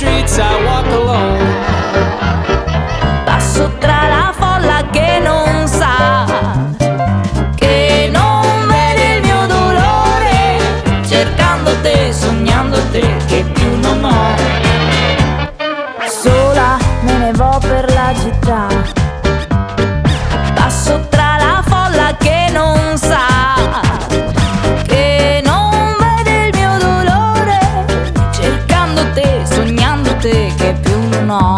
streets I walk alone. Passo tra la folla che non sa, che non vede il mio dolore, cercando te, sognando te, che più non ho. Sola me ne vo per la città, passo tra la folla che non sa, che non vede il mio dolore, cercando te, sognando te, che più non ho.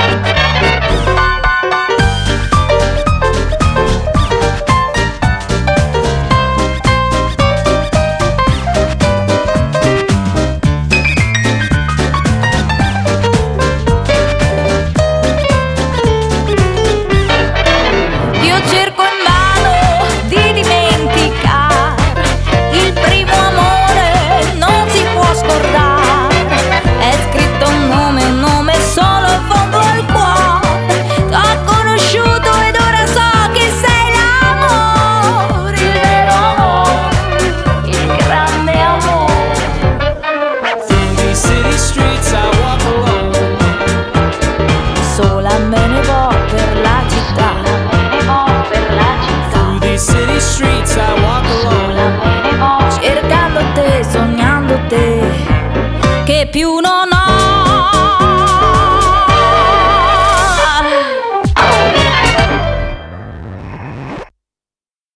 Più